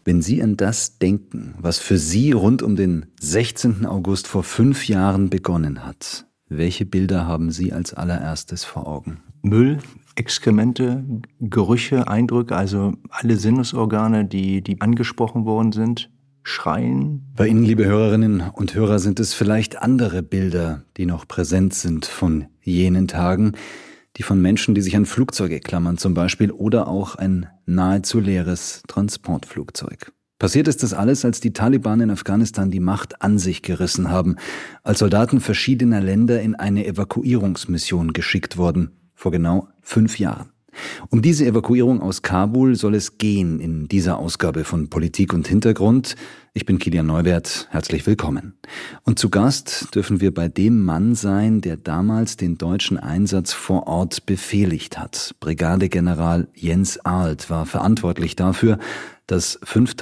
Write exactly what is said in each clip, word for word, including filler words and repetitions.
Wenn Sie an das denken, was für Sie rund um den sechzehnten August vor fünf Jahren begonnen hat, welche Bilder haben Sie als allererstes vor Augen? Müll, Exkremente, Gerüche, Eindrücke, also alle Sinnesorgane, die, die angesprochen worden sind, schreien. Bei Ihnen, liebe Hörerinnen und Hörer, sind es vielleicht andere Bilder, die noch präsent sind von jenen Tagen, die von Menschen, die sich an Flugzeuge klammern zum Beispiel, oder auch ein nahezu leeres Transportflugzeug. Passiert ist das alles, als die Taliban in Afghanistan die Macht an sich gerissen haben, als Soldaten verschiedener Länder in eine Evakuierungsmission geschickt wurden, vor genau fünf Jahren. Um diese Evakuierung aus Kabul soll es gehen in dieser Ausgabe von Politik und Hintergrund. Ich bin Kilian Neuwirth, herzlich willkommen. Und zu Gast dürfen wir bei dem Mann sein, der damals den deutschen Einsatz vor Ort befehligt hat. Brigadegeneral Jens Arlt war verantwortlich dafür, dass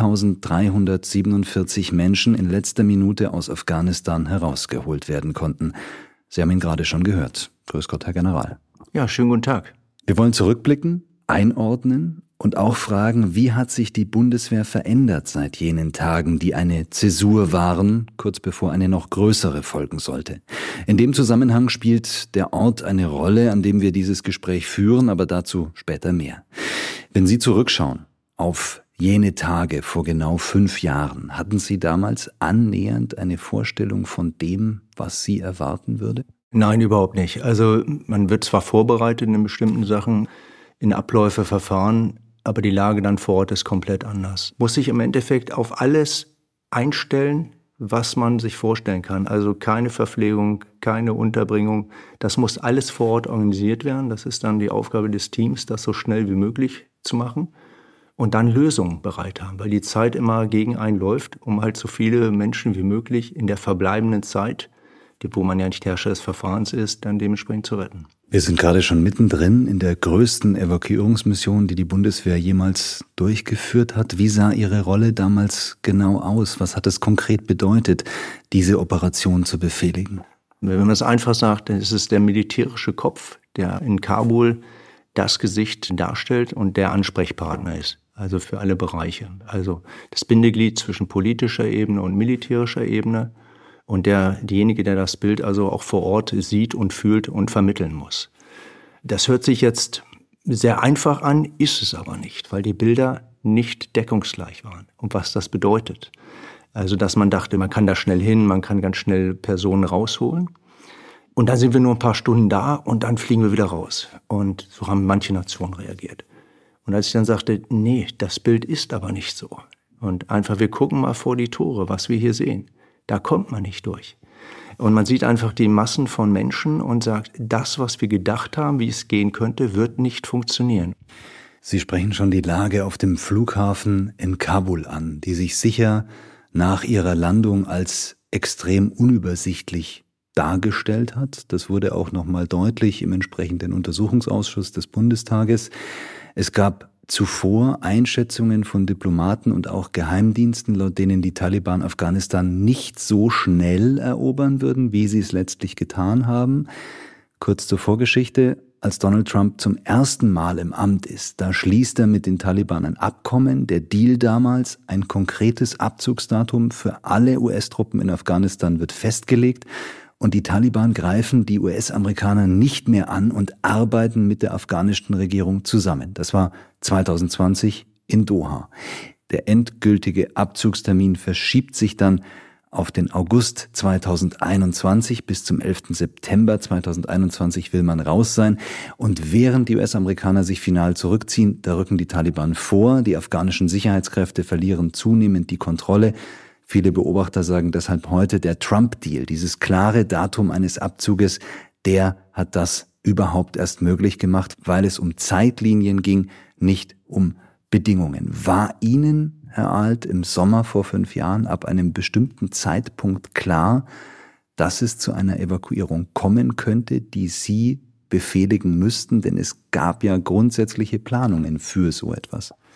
fünftausenddreihundertsiebenundvierzig Menschen in letzter Minute aus Afghanistan herausgeholt werden konnten. Sie haben ihn gerade schon gehört. Grüß Gott, Herr General. Ja, schönen guten Tag. Wir wollen zurückblicken, einordnen und auch fragen, wie hat sich die Bundeswehr verändert seit jenen Tagen, die eine Zäsur waren, kurz bevor eine noch größere folgen sollte. In dem Zusammenhang spielt der Ort eine Rolle, an dem wir dieses Gespräch führen, aber dazu später mehr. Wenn Sie zurückschauen auf jene Tage vor genau fünf Jahren, hatten Sie damals annähernd eine Vorstellung von dem, was Sie erwarten würde? Nein, überhaupt nicht. Also man wird zwar vorbereitet in bestimmten Sachen, in Abläufe, Verfahren, aber die Lage dann vor Ort ist komplett anders. Muss sich im Endeffekt auf alles einstellen, was man sich vorstellen kann. Also keine Verpflegung, keine Unterbringung. Das muss alles vor Ort organisiert werden. Das ist dann die Aufgabe des Teams, das so schnell wie möglich zu machen. Und dann Lösungen bereit haben, weil die Zeit immer gegen einen läuft, um halt so viele Menschen wie möglich in der verbleibenden Zeit, wo man ja nicht Herrscher des Verfahrens ist, dann dementsprechend zu retten. Wir sind gerade schon mittendrin in der größten Evakuierungsmission, die die Bundeswehr jemals durchgeführt hat. Wie sah Ihre Rolle damals genau aus? Was hat es konkret bedeutet, diese Operation zu befehligen? Wenn man es einfach sagt, dann ist es der militärische Kopf, der in Kabul das Gesicht darstellt und der Ansprechpartner ist. Also für alle Bereiche. Also das Bindeglied zwischen politischer Ebene und militärischer Ebene. Und der, derjenige, der das Bild also auch vor Ort sieht und fühlt und vermitteln muss. Das hört sich jetzt sehr einfach an, ist es aber nicht, weil die Bilder nicht deckungsgleich waren. Und was das bedeutet. Also, dass man dachte, man kann da schnell hin, man kann ganz schnell Personen rausholen. Und dann sind wir nur ein paar Stunden da und dann fliegen wir wieder raus. Und so haben manche Nationen reagiert. Und als ich dann sagte, nee, das Bild ist aber nicht so. Und einfach, wir gucken mal vor die Tore, was wir hier sehen. Da kommt man nicht durch. Und man sieht einfach die Massen von Menschen und sagt, das, was wir gedacht haben, wie es gehen könnte, wird nicht funktionieren. Sie sprechen schon die Lage auf dem Flughafen in Kabul an, die sich sicher nach ihrer Landung als extrem unübersichtlich dargestellt hat. Das wurde auch nochmal deutlich im entsprechenden Untersuchungsausschuss des Bundestages. Es gab zuvor Einschätzungen von Diplomaten und auch Geheimdiensten, laut denen die Taliban Afghanistan nicht so schnell erobern würden, wie sie es letztlich getan haben. Kurz zur Vorgeschichte: Als Donald Trump zum ersten Mal im Amt ist, da schließt er mit den Taliban ein Abkommen. Der Deal damals, ein konkretes Abzugsdatum für alle U S-Truppen in Afghanistan wird festgelegt. Und die Taliban greifen die U S-Amerikaner nicht mehr an und arbeiten mit der afghanischen Regierung zusammen. Das war zweitausendzwanzig in Doha. Der endgültige Abzugstermin verschiebt sich dann auf den August zweitausendeinundzwanzig. Bis zum elften September zweitausendeinundzwanzig will man raus sein. Und während die U S-Amerikaner sich final zurückziehen, da rücken die Taliban vor. Die afghanischen Sicherheitskräfte verlieren zunehmend die Kontrolle. Viele Beobachter sagen deshalb heute, der Trump-Deal, dieses klare Datum eines Abzuges, der hat das überhaupt erst möglich gemacht, weil es um Zeitlinien ging, nicht um Bedingungen. War Ihnen, Herr Arlt, im Sommer vor fünf Jahren ab einem bestimmten Zeitpunkt klar, dass es zu einer Evakuierung kommen könnte, die Sie befehligen müssten? Denn es gab ja grundsätzliche Planungen für so etwas.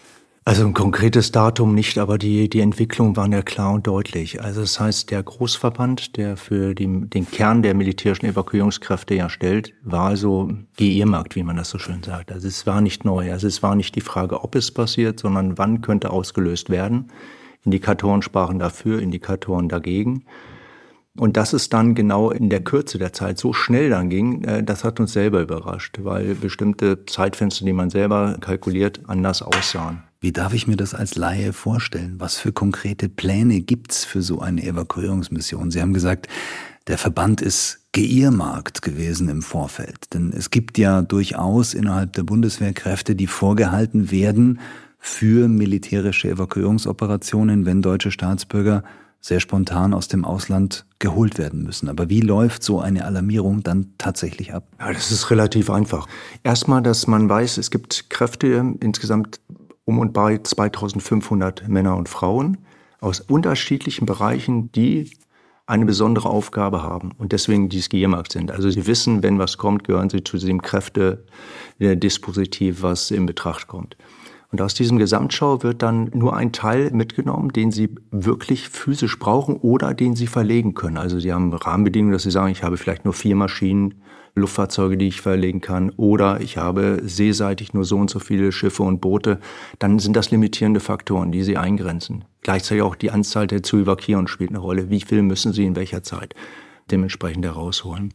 Also ein konkretes Datum nicht, aber die, die Entwicklungen waren ja klar und deutlich. Also das heißt, der Großverband, der für die, den Kern der militärischen Evakuierungskräfte ja stellt, war also geehrmarkt, wie man das so schön sagt. Also es war nicht neu. Also es war nicht die Frage, ob es passiert, sondern wann könnte ausgelöst werden. Indikatoren sprachen dafür, Indikatoren dagegen. Und dass es dann genau in der Kürze der Zeit so schnell dann ging, das hat uns selber überrascht, weil bestimmte Zeitfenster, die man selber kalkuliert, anders aussahen. Wie darf ich mir das als Laie vorstellen? Was für konkrete Pläne gibt's für so eine Evakuierungsmission? Sie haben gesagt, der Verband ist geehrmarkt gewesen im Vorfeld. Denn es gibt ja durchaus innerhalb der Bundeswehr Kräfte, die vorgehalten werden für militärische Evakuierungsoperationen, wenn deutsche Staatsbürger sehr spontan aus dem Ausland geholt werden müssen. Aber wie läuft so eine Alarmierung dann tatsächlich ab? Ja, das ist relativ einfach. Erstmal, dass man weiß, es gibt Kräfte, insgesamt um und bei zweitausendfünfhundert Männer und Frauen aus unterschiedlichen Bereichen, die eine besondere Aufgabe haben und deswegen dies geehrmarkt sind. Also sie wissen, wenn was kommt, gehören sie zu dem Kräftedispositiv, was in Betracht kommt. Und aus diesem Gesamtschau wird dann nur ein Teil mitgenommen, den sie wirklich physisch brauchen oder den sie verlegen können. Also sie haben Rahmenbedingungen, dass sie sagen, ich habe vielleicht nur vier Maschinen, Luftfahrzeuge, die ich verlegen kann, oder ich habe seeseitig nur so und so viele Schiffe und Boote. Dann sind das limitierende Faktoren, die sie eingrenzen. Gleichzeitig auch die Anzahl der zu evakuieren spielt eine Rolle. Wie viel müssen sie in welcher Zeit dementsprechend herausholen?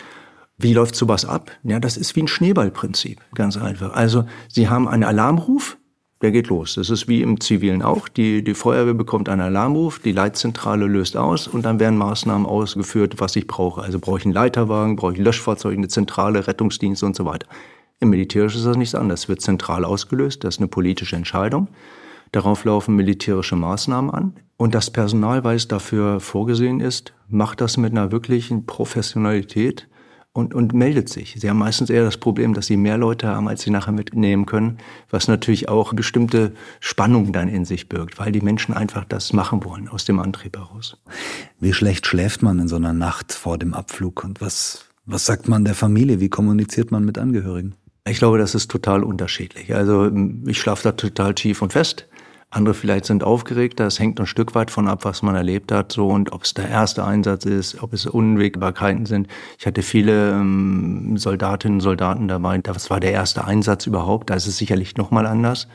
Wie läuft sowas ab? Ja, das ist wie ein Schneeballprinzip, ganz einfach. Also sie haben einen Alarmruf, der geht los. Das ist wie im Zivilen auch. Die, die Feuerwehr bekommt einen Alarmruf, die Leitzentrale löst aus und dann werden Maßnahmen ausgeführt, was ich brauche. Also brauche ich einen Leiterwagen, brauche ich ein Fahrzeug, eine Zentrale, Rettungsdienst und so weiter. Im Militärischen ist das nichts anderes. Es wird zentral ausgelöst, das ist eine politische Entscheidung. Darauf laufen militärische Maßnahmen an. Und das Personal, weil es dafür vorgesehen ist, macht das mit einer wirklichen Professionalität und, und meldet sich. Sie haben meistens eher das Problem, dass sie mehr Leute haben, als sie nachher mitnehmen können, was natürlich auch bestimmte Spannungen dann in sich birgt, weil die Menschen einfach das machen wollen, aus dem Antrieb heraus. Wie schlecht schläft man in so einer Nacht vor dem Abflug und was, was sagt man der Familie? Wie kommuniziert man mit Angehörigen? Ich glaube, das ist total unterschiedlich. Also ich schlafe da total tief und fest. Andere vielleicht sind aufgeregt, das hängt ein Stück weit von ab, was man erlebt hat, so, und ob es der erste Einsatz ist, ob es Unwägbarkeiten sind. Ich hatte viele ähm, Soldatinnen und Soldaten dabei, das war der erste Einsatz überhaupt, da ist es sicherlich nochmal anders.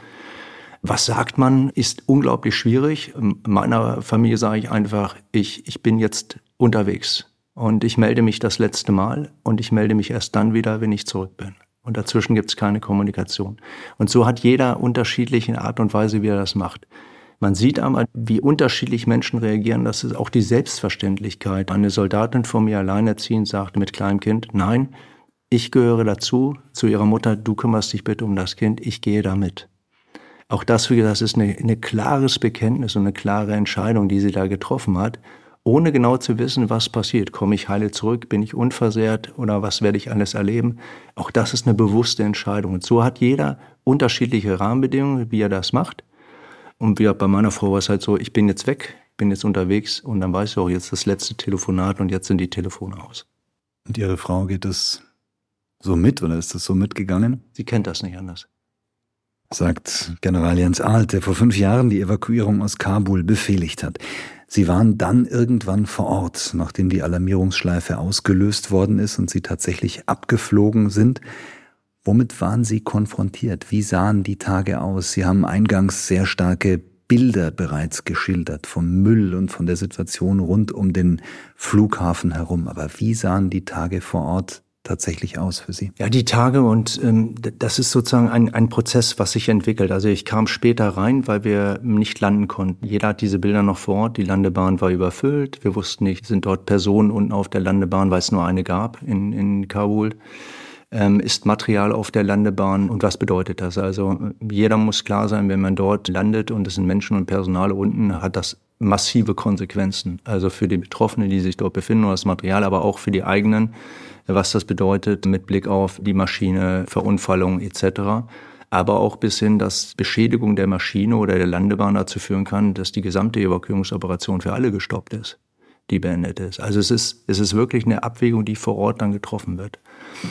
Was sagt man, ist unglaublich schwierig. In meiner Familie sage ich einfach, ich, ich bin jetzt unterwegs und ich melde mich das letzte Mal und ich melde mich erst dann wieder, wenn ich zurück bin. Und dazwischen gibt es keine Kommunikation. Und so hat jeder unterschiedliche Art und Weise, wie er das macht. Man sieht aber, wie unterschiedlich Menschen reagieren. Das ist auch die Selbstverständlichkeit. Eine Soldatin von mir alleinerziehend sagt mit kleinem Kind, nein, ich gehöre dazu, zu ihrer Mutter, du kümmerst dich bitte um das Kind, ich gehe da mit. Auch das, wie gesagt, das ist eine, eine klares Bekenntnis und eine klare Entscheidung, die sie da getroffen hat, ohne genau zu wissen, was passiert. Komme ich heile zurück? Bin ich unversehrt? Oder was werde ich alles erleben? Auch das ist eine bewusste Entscheidung. Und so hat jeder unterschiedliche Rahmenbedingungen, wie er das macht. Und wie bei meiner Frau war es halt so, ich bin jetzt weg, bin jetzt unterwegs und dann weiß ich auch, jetzt das letzte Telefonat und jetzt sind die Telefone aus. Und Ihre Frau, geht das so mit oder ist das so mitgegangen? Sie kennt das nicht anders. Sagt General Jens Ahlt, der vor fünf Jahren die Evakuierung aus Kabul befehligt hat. Sie waren dann irgendwann vor Ort, nachdem die Alarmierungsschleife ausgelöst worden ist und Sie tatsächlich abgeflogen sind. Womit waren Sie konfrontiert? Wie sahen die Tage aus? Sie haben eingangs sehr starke Bilder bereits geschildert vom Müll und von der Situation rund um den Flughafen herum. Aber wie sahen die Tage vor Ort tatsächlich aus für Sie? Ja, die Tage und ähm, das ist sozusagen ein, ein Prozess, was sich entwickelt. Also ich kam später rein, weil wir nicht landen konnten. Jeder hat diese Bilder noch vor Ort. Die Landebahn war überfüllt. Wir wussten nicht, sind dort Personen unten auf der Landebahn, weil es nur eine gab in, in Kabul. Ähm, ist Material auf der Landebahn und was bedeutet das? Also jeder muss klar sein, wenn man dort landet und es sind Menschen und Personal unten, hat das massive Konsequenzen. Also für die Betroffenen, die sich dort befinden, oder das Material, aber auch für die eigenen, was das bedeutet mit Blick auf die Maschine, Verunfallung et cetera. Aber auch bis hin, dass Beschädigung der Maschine oder der Landebahn dazu führen kann, dass die gesamte Evakuierungsoperation für alle gestoppt ist, die beendet ist. Also es ist, es ist wirklich eine Abwägung, die vor Ort dann getroffen wird.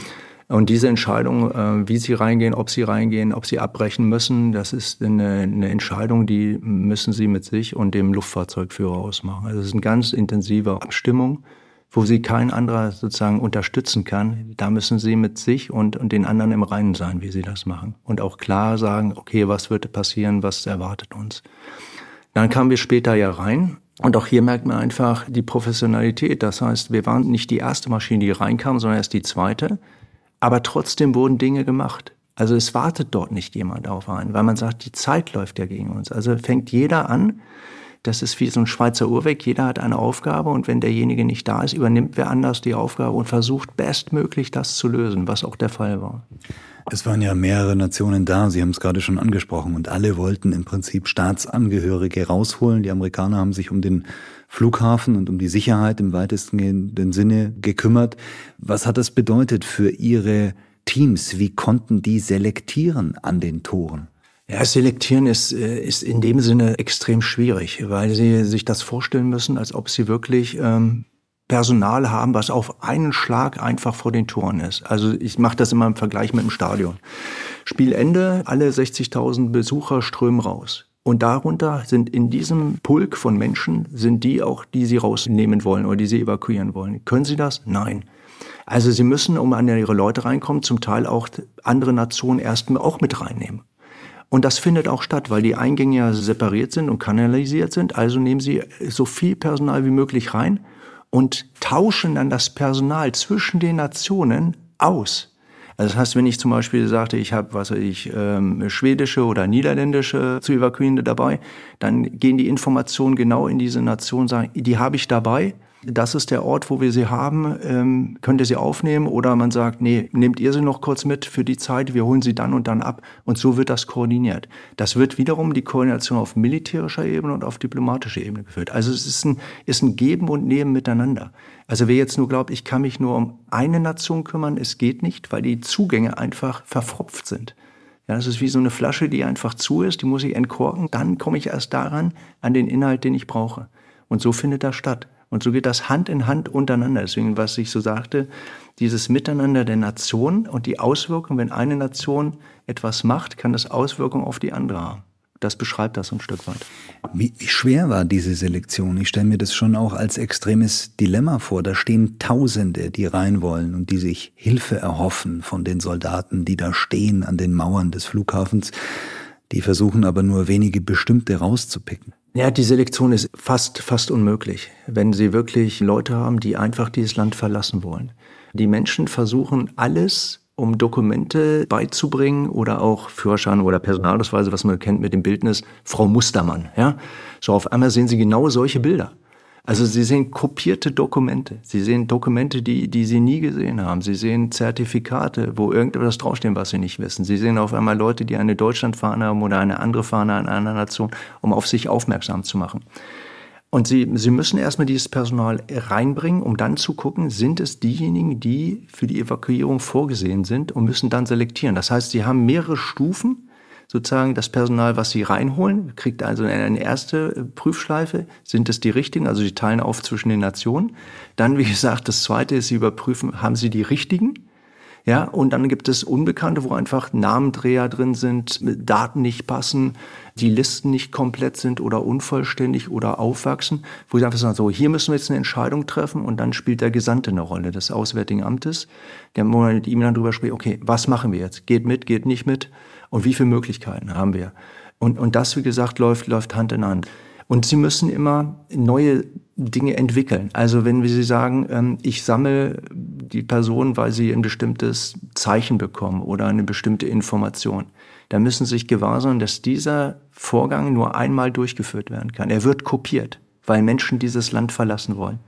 Und diese Entscheidung, äh, wie sie reingehen, ob sie reingehen, ob sie abbrechen müssen, das ist eine, eine Entscheidung, die müssen sie mit sich und dem Luftfahrzeugführer ausmachen. Also es ist eine ganz intensive Abstimmung, wo sie kein anderer sozusagen unterstützen kann. Da müssen sie mit sich und, und den anderen im Reinen sein, wie sie das machen. Und auch klar sagen, okay, was wird passieren, was erwartet uns. Dann kamen wir später ja rein. Und auch hier merkt man einfach die Professionalität. Das heißt, wir waren nicht die erste Maschine, die reinkam, sondern erst die zweite. Aber trotzdem wurden Dinge gemacht. Also es wartet dort nicht jemand auf einen, weil man sagt, die Zeit läuft ja gegen uns. Also fängt jeder an, das ist wie so ein Schweizer Uhrwerk, jeder hat eine Aufgabe und wenn derjenige nicht da ist, übernimmt wer anders die Aufgabe und versucht bestmöglich das zu lösen, was auch der Fall war. Es waren ja mehrere Nationen da, Sie haben es gerade schon angesprochen, und alle wollten im Prinzip Staatsangehörige rausholen. Die Amerikaner haben sich um den Flughafen und um die Sicherheit im weitestgehenden Sinne gekümmert. Was hat das bedeutet für Ihre Teams? Wie konnten die selektieren an den Toren? Ja, selektieren ist, ist in dem Sinne extrem schwierig, weil Sie sich das vorstellen müssen, als ob Sie wirklich ähm, Personal haben, was auf einen Schlag einfach vor den Toren ist. Also ich mache das immer im Vergleich mit dem Stadion. Spielende, alle sechzigtausend Besucher strömen raus. Und darunter sind in diesem Pulk von Menschen, sind die auch, die Sie rausnehmen wollen oder die Sie evakuieren wollen. Können Sie das? Nein. Also Sie müssen, um an Ihre Leute reinkommen, zum Teil auch andere Nationen erstmal auch mit reinnehmen. Und das findet auch statt, weil die Eingänge ja separiert sind und kanalisiert sind. Also nehmen Sie so viel Personal wie möglich rein und tauschen dann das Personal zwischen den Nationen aus. Also das heißt, wenn ich zum Beispiel sagte, ich habe, was weiß ich, ähm, schwedische oder niederländische zu evakuierende dabei, dann gehen die Informationen genau in diese Nation, sagen, die habe ich dabei. Das ist der Ort, wo wir sie haben, ähm, könnt ihr sie aufnehmen? Oder man sagt, nee, nehmt ihr sie noch kurz mit für die Zeit, wir holen sie dann und dann ab. Und so wird das koordiniert. Das wird wiederum die Koordination auf militärischer Ebene und auf diplomatischer Ebene geführt. Also es ist ein, ist ein Geben und Nehmen miteinander. Also wer jetzt nur glaubt, ich kann mich nur um eine Nation kümmern, es geht nicht, weil die Zugänge einfach verfropft sind. Ja, das ist wie so eine Flasche, die einfach zu ist, die muss ich entkorken, dann komme ich erst daran, an den Inhalt, den ich brauche. Und so findet das statt. Und so geht das Hand in Hand untereinander. Deswegen, was ich so sagte, dieses Miteinander der Nationen und die Auswirkungen, wenn eine Nation etwas macht, kann das Auswirkungen auf die andere haben. Das beschreibt das ein Stück weit. Wie, wie schwer war diese Selektion? Ich stelle mir das schon auch als extremes Dilemma vor. Da stehen Tausende, die rein wollen und die sich Hilfe erhoffen von den Soldaten, die da stehen an den Mauern des Flughafens. Die versuchen aber nur wenige bestimmte rauszupicken. Ja, die Selektion ist fast, fast unmöglich, wenn Sie wirklich Leute haben, die einfach dieses Land verlassen wollen. Die Menschen versuchen alles, um Dokumente beizubringen oder auch Führerschein oder Personalausweise, was man kennt mit dem Bildnis, Frau Mustermann. Ja? So auf einmal sehen Sie genau solche Bilder. Also Sie sehen kopierte Dokumente. Sie sehen Dokumente, die, die Sie nie gesehen haben. Sie sehen Zertifikate, wo irgendetwas draufsteht, was Sie nicht wissen. Sie sehen auf einmal Leute, die eine Deutschlandfahne haben oder eine andere Fahne in einer Nation, um auf sich aufmerksam zu machen. Und Sie, Sie müssen erstmal dieses Personal reinbringen, um dann zu gucken, sind es diejenigen, die für die Evakuierung vorgesehen sind und müssen dann selektieren. Das heißt, Sie haben mehrere Stufen, sozusagen das Personal, was Sie reinholen, kriegt also eine erste Prüfschleife. Sind es die richtigen? Also Sie teilen auf zwischen den Nationen. Dann, wie gesagt, das zweite ist, Sie überprüfen, haben Sie die richtigen? Ja, und dann gibt es Unbekannte, wo einfach Namendreher drin sind, Daten nicht passen, die Listen nicht komplett sind oder unvollständig oder aufwachsen, wo sie einfach sagen, so, hier müssen wir jetzt eine Entscheidung treffen und dann spielt der Gesandte eine Rolle des Auswärtigen Amtes, der wo man mit ihm dann drüber spricht, okay, was machen wir jetzt? Geht mit, geht nicht mit? Und wie viele Möglichkeiten haben wir? Und, und das, wie gesagt, läuft, läuft Hand in Hand. Und Sie müssen immer neue Dinge entwickeln. Also wenn wir Sie sagen, ich sammle die Person, weil sie ein bestimmtes Zeichen bekommen oder eine bestimmte Information, dann müssen Sie sich gewahr sein, dass dieser Vorgang nur einmal durchgeführt werden kann. Er wird kopiert, weil Menschen dieses Land verlassen wollen.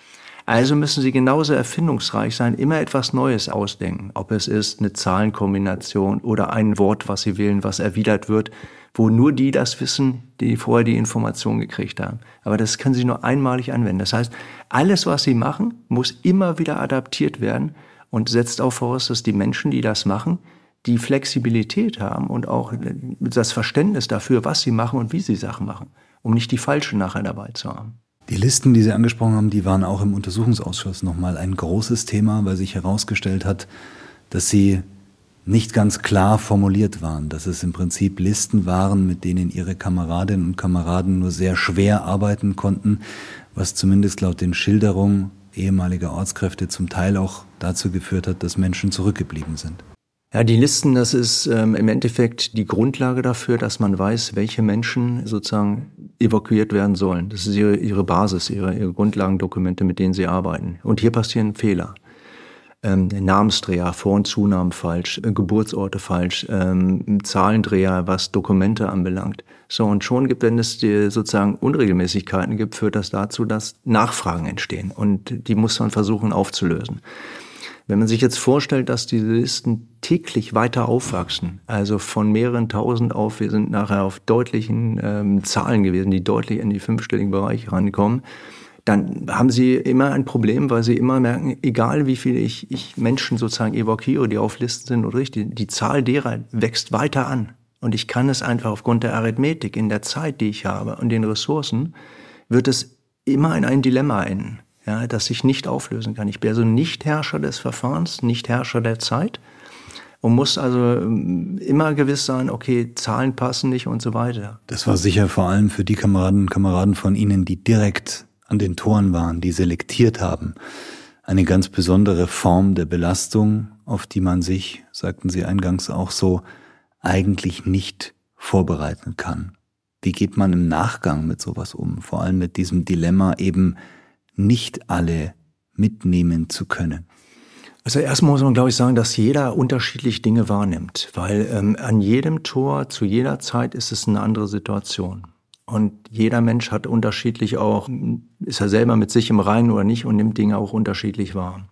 Also müssen Sie genauso erfindungsreich sein, immer etwas Neues ausdenken. Ob es ist eine Zahlenkombination oder ein Wort, was Sie wählen, was erwidert wird, wo nur die das wissen, die vorher die Information gekriegt haben. Aber das können Sie nur einmalig anwenden. Das heißt, alles, was Sie machen, muss immer wieder adaptiert werden und setzt auch voraus, dass die Menschen, die das machen, die Flexibilität haben und auch das Verständnis dafür, was sie machen und wie sie Sachen machen, um nicht die Falschen nachher dabei zu haben. Die Listen, die Sie angesprochen haben, die waren auch im Untersuchungsausschuss nochmal ein großes Thema, weil sich herausgestellt hat, dass sie nicht ganz klar formuliert waren, dass es im Prinzip Listen waren, mit denen ihre Kameradinnen und Kameraden nur sehr schwer arbeiten konnten, was zumindest laut den Schilderungen ehemaliger Ortskräfte zum Teil auch dazu geführt hat, dass Menschen zurückgeblieben sind. Ja, die Listen, das ist ähm, im Endeffekt die Grundlage dafür, dass man weiß, welche Menschen sozusagen evakuiert werden sollen. Das ist ihre, ihre Basis, ihre, ihre Grundlagendokumente, mit denen sie arbeiten. Und hier passieren Fehler. Ähm, Namensdreher, Vor- und Zunahmen falsch, äh, Geburtsorte falsch, ähm, Zahlendreher, was Dokumente anbelangt. So, und schon gibt, wenn es die sozusagen Unregelmäßigkeiten gibt, führt das dazu, dass Nachfragen entstehen. Und die muss man versuchen aufzulösen. Wenn man sich jetzt vorstellt, dass diese Listen täglich weiter aufwachsen, also von mehreren tausend auf, wir sind nachher auf deutlichen ähm, Zahlen gewesen, die deutlich in die fünfstelligen Bereiche rankommen, dann haben sie immer ein Problem, weil sie immer merken, egal wie viele ich, ich Menschen sozusagen evakuiere, die auf Listen sind oder nicht, die, die Zahl derer wächst weiter an. Und ich kann es einfach aufgrund der Arithmetik in der Zeit, die ich habe und den Ressourcen, wird es immer in ein Dilemma enden, ja, das ich nicht auflösen kann. Ich bin also nicht Herrscher des Verfahrens, nicht Herrscher der Zeit und muss also immer gewiss sein, okay, Zahlen passen nicht und so weiter. Das war sicher vor allem für die Kameraden und Kameraden von Ihnen, die direkt an den Toren waren, die selektiert haben, eine ganz besondere Form der Belastung, auf die man sich, sagten Sie eingangs auch so, eigentlich nicht vorbereiten kann. Wie geht man im Nachgang mit sowas um? Vor allem mit diesem Dilemma, eben nicht alle mitnehmen zu können. Also erstmal muss man, glaube ich, sagen, dass jeder unterschiedlich Dinge wahrnimmt, weil ähm, an jedem Tor, zu jeder Zeit ist es eine andere Situation. Und jeder Mensch hat unterschiedlich auch, ist er selber mit sich im Reinen oder nicht und nimmt Dinge auch unterschiedlich wahr.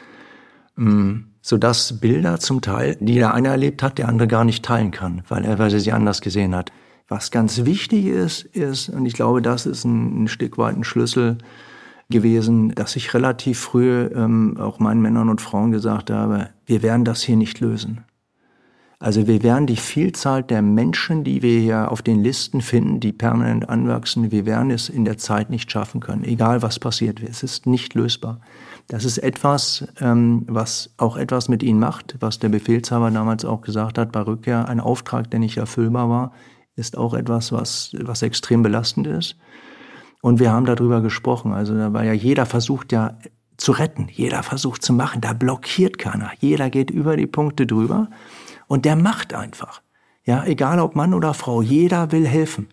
Sodass Bilder zum Teil, die der eine erlebt hat, der andere gar nicht teilen kann, weil er, weil er sie anders gesehen hat. Was ganz wichtig ist, ist, und ich glaube, das ist ein, ein Stück weit ein Schlüssel gewesen, dass ich relativ früh ähm, auch meinen Männern und Frauen gesagt habe, wir werden das hier nicht lösen. Also wir werden die Vielzahl der Menschen, die wir hier auf den Listen finden, die permanent anwachsen, wir werden es in der Zeit nicht schaffen können, egal was passiert. Es ist nicht lösbar. Das ist etwas, ähm, was auch etwas mit ihnen macht, was der Befehlshaber damals auch gesagt hat, bei Rückkehr, ein Auftrag, der nicht erfüllbar war, ist auch etwas, was, was extrem belastend ist. Und wir haben darüber gesprochen. Also da war ja jeder versucht ja zu retten, jeder versucht zu machen, da blockiert keiner. Jeder geht über die Punkte drüber. Und der macht einfach. Ja, egal ob Mann oder Frau, jeder will helfen.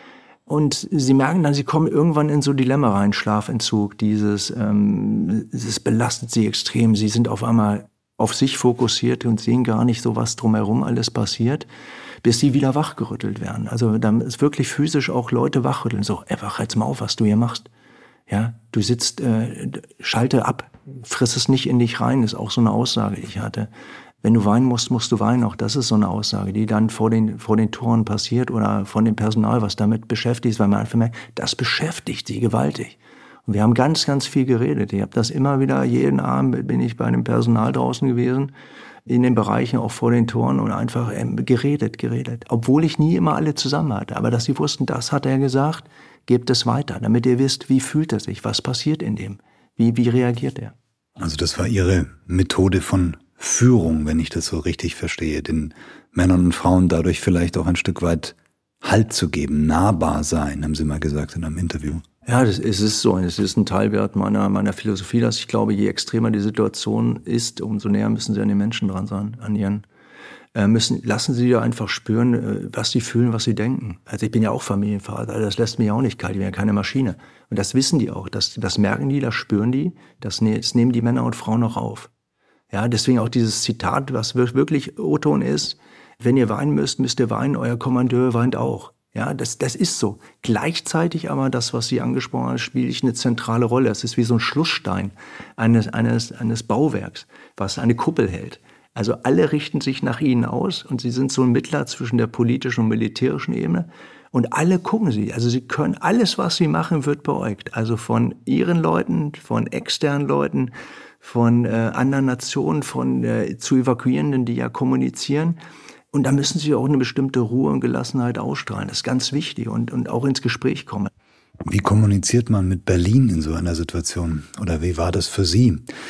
Und sie merken dann, sie kommen irgendwann in so Dilemma rein, Schlafentzug, dieses, ähm, es belastet sie extrem. Sie sind auf einmal auf sich fokussiert und sehen gar nicht so, was drumherum alles passiert, bis sie wieder wachgerüttelt werden. Also dann ist wirklich physisch auch Leute wachrütteln. So, ey, wach jetzt mal auf, was du hier machst. Ja, du sitzt, äh, schalte ab, friss es nicht in dich rein, ist auch so eine Aussage, die ich hatte. Wenn du weinen musst, musst du weinen. Auch das ist so eine Aussage, die dann vor den, vor den Toren passiert oder von dem Personal, was damit beschäftigt ist, weil man einfach merkt, das beschäftigt sie gewaltig. Und wir haben ganz, ganz viel geredet. Ich habe das immer wieder, jeden Abend bin ich bei dem Personal draußen gewesen, in den Bereichen, auch vor den Toren und einfach ähm, geredet, geredet. Obwohl ich nie immer alle zusammen hatte. Aber dass sie wussten, das hat er gesagt, gebt es weiter, damit ihr wisst, wie fühlt er sich, was passiert in dem, wie, wie reagiert er. Also das war Ihre Methode von Führung, wenn ich das so richtig verstehe, den Männern und Frauen dadurch vielleicht auch ein Stück weit Halt zu geben, nahbar sein, haben Sie mal gesagt in einem Interview. Ja, das ist, es ist so. Es ist ein Teilwert meiner, meiner Philosophie, dass ich glaube, je extremer die Situation ist, umso näher müssen Sie an den Menschen dran sein, an ihren, äh, müssen, lassen Sie ja einfach spüren, äh, was sie fühlen, was sie denken. Also ich bin ja auch Familienvater, das lässt mich auch nicht kalt, ich bin ja keine Maschine. Und das wissen die auch, das, das merken die, das spüren die, das, das nehmen die Männer und Frauen auch auf. Ja, deswegen auch dieses Zitat, was wirklich O-Ton ist, wenn ihr weinen müsst, müsst ihr weinen, euer Kommandeur weint auch. Ja, das, das ist so. Gleichzeitig aber, das, was Sie angesprochen haben, spielt ich eine zentrale Rolle. Es ist wie so ein Schlussstein eines, eines, eines Bauwerks, was eine Kuppel hält. Also alle richten sich nach Ihnen aus und Sie sind so ein Mittler zwischen der politischen und militärischen Ebene. Und alle gucken Sie. Also Sie können, alles, was Sie machen, wird beäugt. Also von Ihren Leuten, von externen Leuten, von äh, anderen Nationen, von äh, zu Evakuierenden, die ja kommunizieren. Und da müssen Sie auch eine bestimmte Ruhe und Gelassenheit ausstrahlen. Das ist ganz wichtig und, und auch ins Gespräch kommen. Wie kommuniziert man mit Berlin in so einer Situation? Oder wie war das für Sie?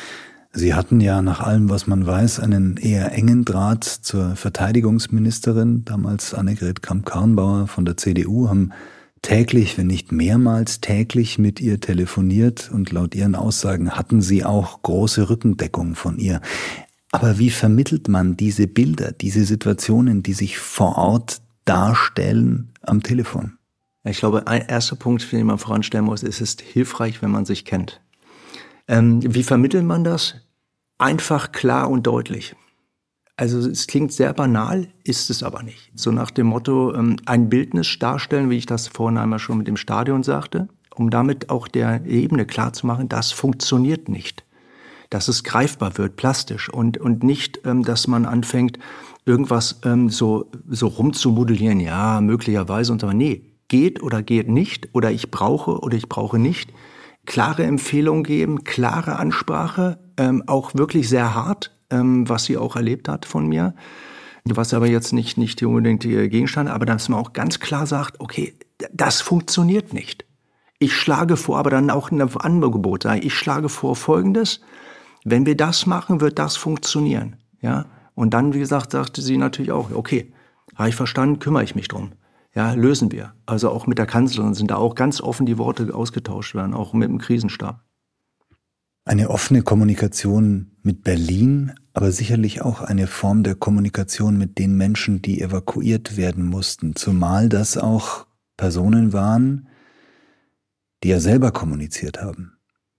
Sie hatten ja nach allem, was man weiß, einen eher engen Draht zur Verteidigungsministerin, damals Annegret Kramp-Karrenbauer von der C D U, haben täglich, wenn nicht mehrmals täglich mit ihr telefoniert und laut ihren Aussagen hatten Sie auch große Rückendeckung von ihr. Aber wie vermittelt man diese Bilder, diese Situationen, die sich vor Ort darstellen am Telefon? Ich glaube, ein erster Punkt, den man voranstellen muss, ist, es ist hilfreich, wenn man sich kennt. Ähm, wie vermittelt man das? Einfach, klar und deutlich. Also es klingt sehr banal, ist es aber nicht. So nach dem Motto, ähm, ein Bildnis darstellen, wie ich das vorhin einmal schon mit dem Stadion sagte, um damit auch der Ebene klarzumachen, das funktioniert nicht. Dass es greifbar wird, plastisch und, und nicht, ähm, dass man anfängt, irgendwas ähm, so, so rumzumodellieren, ja, möglicherweise und so. Nee, geht oder geht nicht oder ich brauche oder ich brauche nicht. Klare Empfehlungen geben, klare Ansprache, ähm, auch wirklich sehr hart, ähm, was sie auch erlebt hat von mir. Was aber jetzt nicht, nicht unbedingt der Gegenstand, aber dass man auch ganz klar sagt, okay, das funktioniert nicht. Ich schlage vor, aber dann auch ein Angebot sei, ich schlage vor Folgendes, wenn wir das machen, wird das funktionieren. Ja? Und dann, wie gesagt, sagte sie natürlich auch, okay, habe ich verstanden, kümmere ich mich drum. Ja, lösen wir. Also auch mit der Kanzlerin sind da auch ganz offen die Worte ausgetauscht werden, auch mit dem Krisenstab. Eine offene Kommunikation mit Berlin, aber sicherlich auch eine Form der Kommunikation mit den Menschen, die evakuiert werden mussten. Zumal das auch Personen waren, die ja selber kommuniziert haben.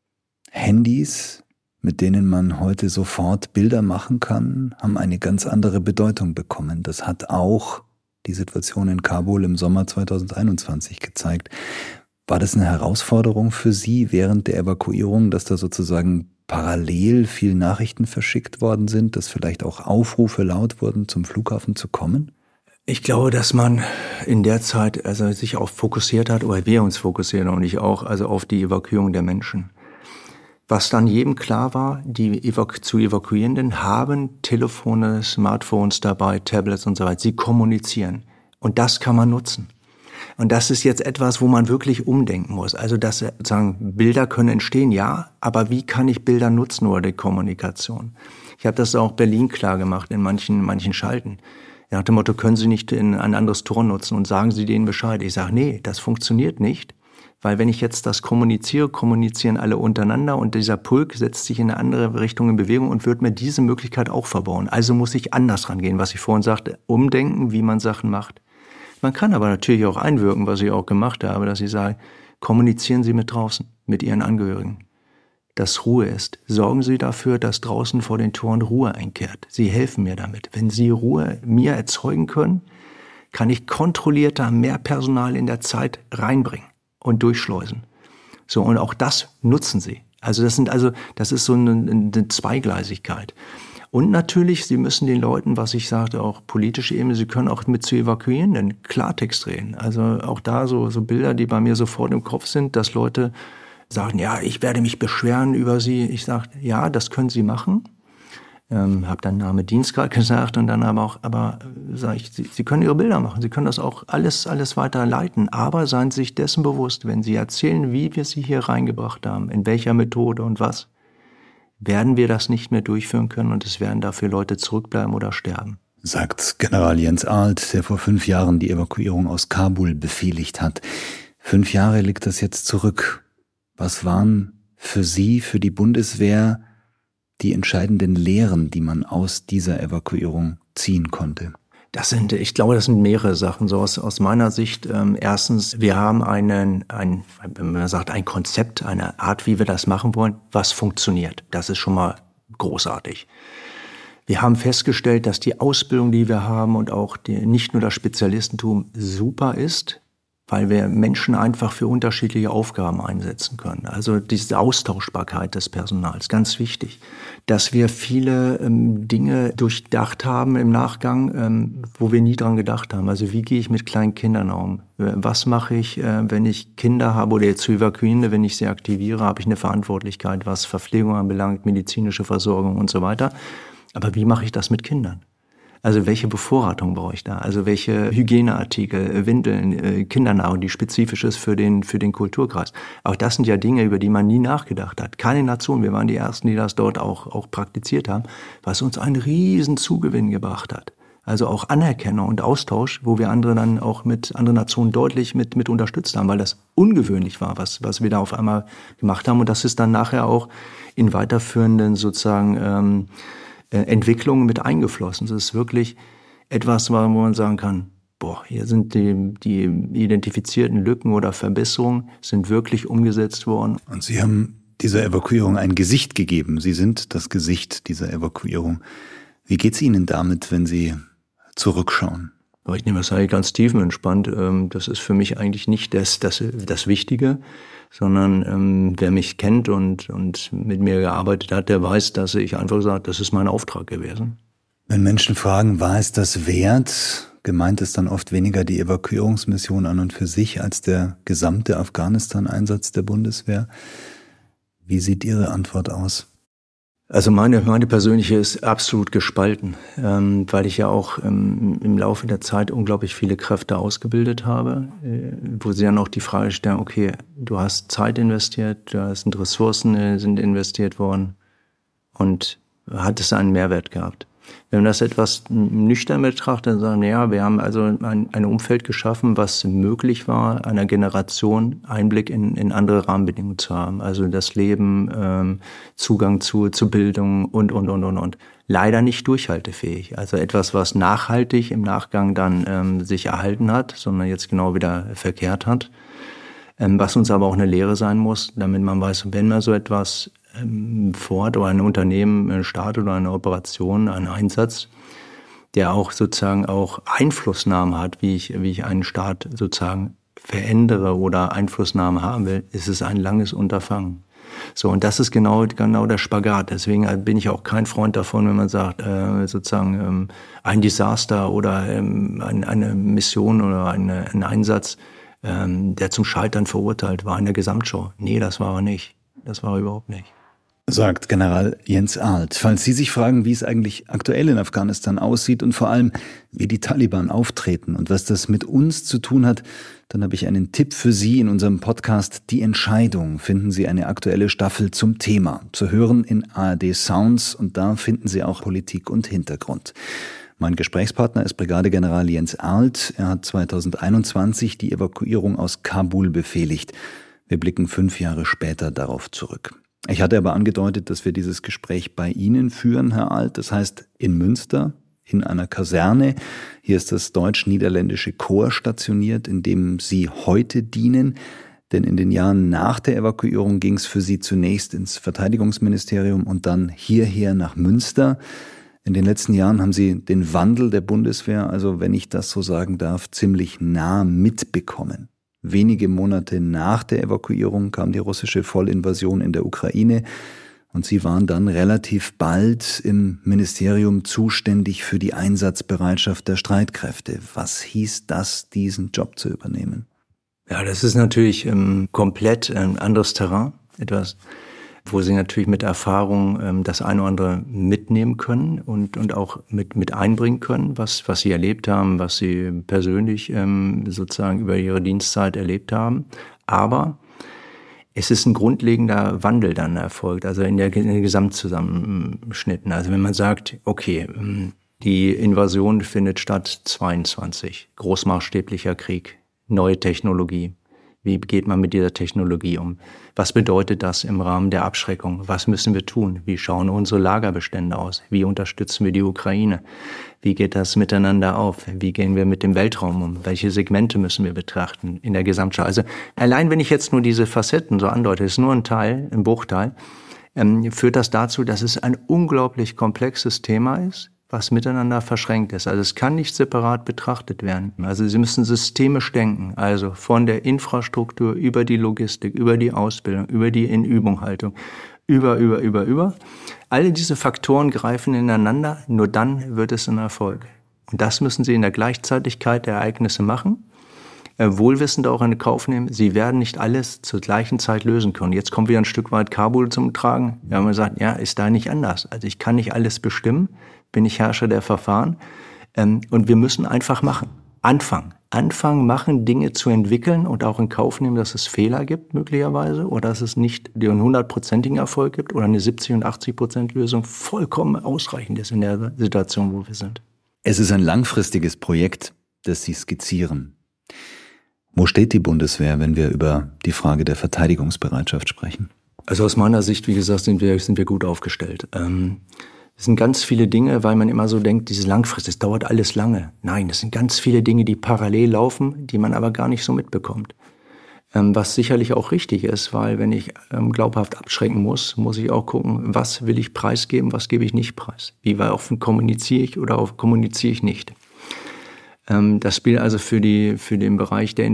Handys, mit denen man heute sofort Bilder machen kann, haben eine ganz andere Bedeutung bekommen. Das hat auch die Situation in Kabul im Sommer zweitausendeinundzwanzig gezeigt. War das eine Herausforderung für Sie während der Evakuierung, dass da sozusagen parallel viel Nachrichten verschickt worden sind, dass vielleicht auch Aufrufe laut wurden, zum Flughafen zu kommen? Ich glaube, dass man in der Zeit also sich auch fokussiert hat, oder wir uns fokussieren und ich auch, also auf die Evakuierung der Menschen. Was dann jedem klar war, die evaku- zu Evakuierenden haben Telefone, Smartphones dabei, Tablets und so weiter. Sie kommunizieren. Und das kann man nutzen. Und das ist jetzt etwas, wo man wirklich umdenken muss. Also, dass sozusagen Bilder können entstehen, ja, aber wie kann ich Bilder nutzen oder die Kommunikation? Ich habe das auch Berlin klar gemacht in manchen, manchen Schalten. Nach dem Motto, können Sie nicht in ein anderes Tor nutzen und sagen Sie denen Bescheid. Ich sage, nee, das funktioniert nicht. Weil wenn ich jetzt das kommuniziere, kommunizieren alle untereinander und dieser Pulk setzt sich in eine andere Richtung in Bewegung und wird mir diese Möglichkeit auch verbauen. Also muss ich anders rangehen, was ich vorhin sagte, umdenken, wie man Sachen macht. Man kann aber natürlich auch einwirken, was ich auch gemacht habe, dass ich sage, kommunizieren Sie mit draußen, mit Ihren Angehörigen, dass Ruhe ist. Sorgen Sie dafür, dass draußen vor den Toren Ruhe einkehrt. Sie helfen mir damit. Wenn Sie Ruhe mir erzeugen können, kann ich kontrollierter mehr Personal in der Zeit reinbringen und durchschleusen. So, und auch das nutzen sie. Also das sind also, das ist so eine, eine Zweigleisigkeit. Und natürlich, sie müssen den Leuten, was ich sagte, auch politische Ebene, sie können auch mit zu Evakuierenden Klartext reden. Also auch da so, so Bilder, die bei mir sofort im Kopf sind, dass Leute sagen, ja, ich werde mich beschweren über sie. Ich sage, ja, das können sie machen. Ähm, habe dann Name Dienstgrad gesagt und dann aber auch, aber äh, sage ich, sie, sie können ihre Bilder machen, sie können das auch alles, alles weiter leiten, aber seien Sie sich dessen bewusst, wenn Sie erzählen, wie wir sie hier reingebracht haben, in welcher Methode und was, werden wir das nicht mehr durchführen können und es werden dafür Leute zurückbleiben oder sterben. Sagt General Jens Ahlt, der vor fünf Jahren die Evakuierung aus Kabul befehligt hat. Fünf Jahre liegt das jetzt zurück. Was waren für Sie, für die Bundeswehr, die entscheidenden Lehren, die man aus dieser Evakuierung ziehen konnte? Das sind, ich glaube, das sind mehrere Sachen. So aus, aus meiner Sicht, ähm, erstens, wir haben einen, ein, wenn man sagt, ein Konzept, eine Art, wie wir das machen wollen, was funktioniert. Das ist schon mal großartig. Wir haben festgestellt, dass die Ausbildung, die wir haben und auch die, nicht nur das Spezialistentum super ist, weil wir Menschen einfach für unterschiedliche Aufgaben einsetzen können. Also diese Austauschbarkeit des Personals, ganz wichtig. Dass wir viele ähm, Dinge durchdacht haben im Nachgang, ähm, wo wir nie dran gedacht haben. Also wie gehe ich mit kleinen Kindern um? Was mache ich, äh, wenn ich Kinder habe oder jetzt zu evakuieren, wenn ich sie aktiviere, habe ich eine Verantwortlichkeit, was Verpflegung anbelangt, medizinische Versorgung und so weiter. Aber wie mache ich das mit Kindern? Also welche Bevorratung brauche ich da? Also welche Hygieneartikel, Windeln, Kindernahrung, die spezifisch ist für den, für den Kulturkreis. Auch das sind ja Dinge, über die man nie nachgedacht hat. Keine Nation, wir waren die Ersten, die das dort auch, auch praktiziert haben, was uns einen riesen Zugewinn gebracht hat. Also auch Anerkennung und Austausch, wo wir andere dann auch mit anderen Nationen deutlich mit, mit unterstützt haben, weil das ungewöhnlich war, was, was wir da auf einmal gemacht haben. Und das ist dann nachher auch in weiterführenden sozusagen ähm, Entwicklungen mit eingeflossen. Das ist wirklich etwas, wo man sagen kann, boah, hier sind die, die identifizierten Lücken oder Verbesserungen sind wirklich umgesetzt worden. Und Sie haben dieser Evakuierung ein Gesicht gegeben. Sie sind das Gesicht dieser Evakuierung. Wie geht's Ihnen damit, wenn Sie zurückschauen? Ich nehme das eigentlich ganz tiefenentspannt. Das ist für mich eigentlich nicht das, das, das Wichtige, sondern ähm, wer mich kennt und, und mit mir gearbeitet hat, der weiß, dass ich einfach sage, das ist mein Auftrag gewesen. Wenn Menschen fragen, war es das wert, gemeint ist dann oft weniger die Evakuierungsmission an und für sich als der gesamte Afghanistan-Einsatz der Bundeswehr. Wie sieht Ihre Antwort aus? Also meine, meine persönliche ist absolut gespalten, ähm, weil ich ja auch ähm, im Laufe der Zeit unglaublich viele Kräfte ausgebildet habe, äh, wo sie dann auch die Frage stellen, okay, du hast Zeit investiert, da sind Ressourcen äh, sind investiert worden und hat es einen Mehrwert gehabt. Wenn man das etwas nüchtern betrachtet, dann sagen wir, ja, wir haben also ein, ein Umfeld geschaffen, was möglich war, einer Generation Einblick in, in andere Rahmenbedingungen zu haben. Also das Leben, ähm, Zugang zu, zu Bildung und, und, und, und, und. Leider nicht durchhaltefähig. Also etwas, was nachhaltig im Nachgang dann ähm, sich erhalten hat, sondern jetzt genau wieder verkehrt hat. Ähm, was uns aber auch eine Lehre sein muss, damit man weiß, wenn man so etwas vorhat oder ein Unternehmen, ein Staat oder eine Operation, einen Einsatz, der auch sozusagen auch Einflussnahme hat, wie ich, wie ich einen Staat sozusagen verändere oder Einflussnahme haben will, ist es ein langes Unterfangen. So, und das ist genau, genau der Spagat. Deswegen bin ich auch kein Freund davon, wenn man sagt, äh, sozusagen ähm, ein Desaster oder ähm, ein, eine Mission oder eine, ein Einsatz, ähm, der zum Scheitern verurteilt war in der Gesamtschau. Nee, das war er nicht. Das war er überhaupt nicht. Sagt General Jens Arlt. Falls Sie sich fragen, wie es eigentlich aktuell in Afghanistan aussieht und vor allem, wie die Taliban auftreten und was das mit uns zu tun hat, dann habe ich einen Tipp für Sie in unserem Podcast Die Entscheidung. Finden Sie eine aktuelle Staffel zum Thema. Zu hören in A R D Sounds und da finden Sie auch Politik und Hintergrund. Mein Gesprächspartner ist Brigadegeneral Jens Arlt. Er hat zweitausendeinundzwanzig die Evakuierung aus Kabul befehligt. Wir blicken fünf Jahre später darauf zurück. Ich hatte aber angedeutet, dass wir dieses Gespräch bei Ihnen führen, Herr Arlt. Das heißt in Münster, in einer Kaserne. Hier ist das deutsch-niederländische Korps stationiert, in dem Sie heute dienen. Denn in den Jahren nach der Evakuierung ging es für Sie zunächst ins Verteidigungsministerium und dann hierher nach Münster. In den letzten Jahren haben Sie den Wandel der Bundeswehr, also wenn ich das so sagen darf, ziemlich nah mitbekommen. Wenige Monate nach der Evakuierung kam die russische Vollinvasion in der Ukraine und Sie waren dann relativ bald im Ministerium zuständig für die Einsatzbereitschaft der Streitkräfte. Was hieß das, diesen Job zu übernehmen? Ja, das ist natürlich ähm, komplett ein anderes Terrain, etwas, wo Sie natürlich mit Erfahrung ähm, das eine oder andere mitnehmen können und, und auch mit, mit einbringen können, was, was Sie erlebt haben, was Sie persönlich ähm, sozusagen über Ihre Dienstzeit erlebt haben. Aber es ist ein grundlegender Wandel dann erfolgt, also in der, in den Gesamtzusammenschnitten. Also wenn man sagt, okay, die Invasion findet statt zweiundzwanzig, großmaßstäblicher Krieg, neue Technologie. Wie geht man mit dieser Technologie um? Was bedeutet das im Rahmen der Abschreckung? Was müssen wir tun? Wie schauen unsere Lagerbestände aus? Wie unterstützen wir die Ukraine? Wie geht das miteinander auf? Wie gehen wir mit dem Weltraum um? Welche Segmente müssen wir betrachten in der Gesamtschau? Also allein wenn ich jetzt nur diese Facetten so andeute, ist nur ein Teil, ein Bruchteil, ähm, führt das dazu, dass es ein unglaublich komplexes Thema ist, was miteinander verschränkt ist. Also es kann nicht separat betrachtet werden. Also Sie müssen systemisch denken, also von der Infrastruktur über die Logistik, über die Ausbildung, über die Inübunghaltung, über, über, über, über. Alle diese Faktoren greifen ineinander, nur dann wird es ein Erfolg. Und das müssen Sie in der Gleichzeitigkeit der Ereignisse machen, äh, wohlwissend auch in Kauf nehmen. Sie werden nicht alles zur gleichen Zeit lösen können. Jetzt kommt wieder ein Stück weit Kabul zum Tragen. Wir haben gesagt, ja, ist da nicht anders. Also ich kann nicht alles bestimmen, bin ich Herrscher der Verfahren. Ähm, und wir müssen einfach machen. Anfangen. Anfangen, machen, Dinge zu entwickeln und auch in Kauf nehmen, dass es Fehler gibt möglicherweise oder dass es nicht den hundertprozentigen Erfolg gibt oder eine siebzig- und achtzig-Prozent Lösung vollkommen ausreichend ist in der Situation, wo wir sind. Es ist ein langfristiges Projekt, das Sie skizzieren. Wo steht die Bundeswehr, wenn wir über die Frage der Verteidigungsbereitschaft sprechen? Also aus meiner Sicht, wie gesagt, sind wir, sind wir gut aufgestellt. Ähm, Es sind ganz viele Dinge, weil man immer so denkt, dieses langfristig, es dauert alles lange. Nein, es sind ganz viele Dinge, die parallel laufen, die man aber gar nicht so mitbekommt. Ähm, was sicherlich auch richtig ist, weil wenn ich ähm, glaubhaft abschrecken muss, muss ich auch gucken, was will ich preisgeben, was gebe ich nicht preis. Wie offen kommuniziere ich oder auch kommuniziere ich nicht. Ähm, das spielt also für, die, für den Bereich der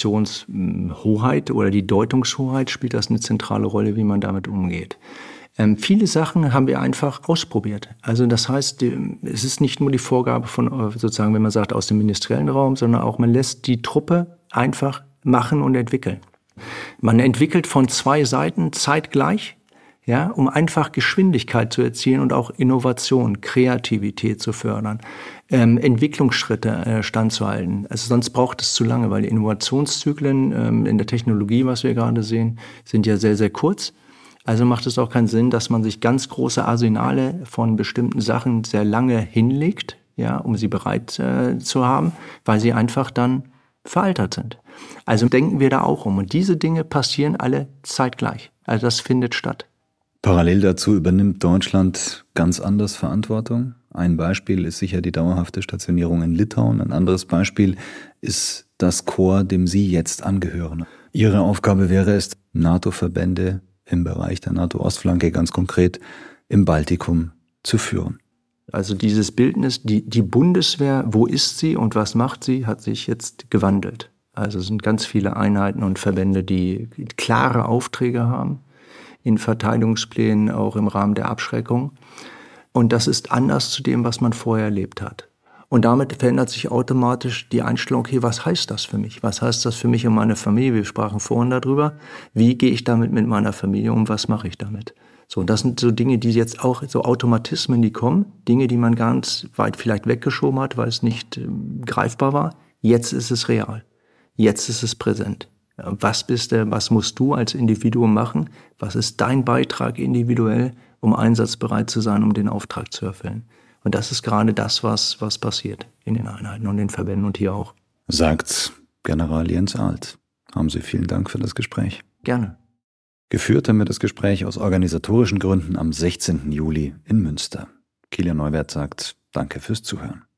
Informationshoheit oder die Deutungshoheit spielt das eine zentrale Rolle, wie man damit umgeht. Ähm, viele Sachen haben wir einfach ausprobiert. Also das heißt, es ist nicht nur die Vorgabe von, sozusagen, wenn man sagt, aus dem ministeriellen Raum, sondern auch, man lässt die Truppe einfach machen und entwickeln. Man entwickelt von zwei Seiten zeitgleich, ja, um einfach Geschwindigkeit zu erzielen und auch Innovation, Kreativität zu fördern, ähm, Entwicklungsschritte äh, standzuhalten. Also sonst braucht es zu lange, weil die Innovationszyklen ähm, in der Technologie, was wir gerade sehen, sind ja sehr, sehr kurz. Also macht es auch keinen Sinn, dass man sich ganz große Arsenale von bestimmten Sachen sehr lange hinlegt, ja, um sie bereit äh, zu haben, weil sie einfach dann veraltet sind. Also denken wir da auch um. Und diese Dinge passieren alle zeitgleich. Also das findet statt. Parallel dazu übernimmt Deutschland ganz anders Verantwortung. Ein Beispiel ist sicher die dauerhafte Stationierung in Litauen. Ein anderes Beispiel ist das Korps, dem Sie jetzt angehören. Ihre Aufgabe wäre es, NATO-Verbände im Bereich der NATO-Ostflanke, ganz konkret im Baltikum, zu führen. Also dieses Bildnis, die, die Bundeswehr, wo ist sie und was macht sie, hat sich jetzt gewandelt. Also es sind ganz viele Einheiten und Verbände, die klare Aufträge haben, in Verteidigungsplänen, auch im Rahmen der Abschreckung. Und das ist anders zu dem, was man vorher erlebt hat. Und damit verändert sich automatisch die Einstellung, okay, was heißt das für mich? Was heißt das für mich und meine Familie? Wir sprachen vorhin darüber. Wie gehe ich damit mit meiner Familie um? Was mache ich damit? So, und das sind so Dinge, die jetzt auch, so Automatismen, die kommen. Dinge, die man ganz weit vielleicht weggeschoben hat, weil es nicht äh, greifbar war. Jetzt ist es real. Jetzt ist es präsent. Was bist du, was musst du als Individuum machen? Was ist dein Beitrag individuell, um einsatzbereit zu sein, um den Auftrag zu erfüllen? Und das ist gerade das, was, was passiert in den Einheiten und den Verbänden und hier auch. Sagt General Jens Alt. Haben Sie vielen Dank für das Gespräch. Gerne. Geführt haben wir das Gespräch aus organisatorischen Gründen am sechzehnten Juli in Münster. Kilian Neuwirth sagt Danke fürs Zuhören.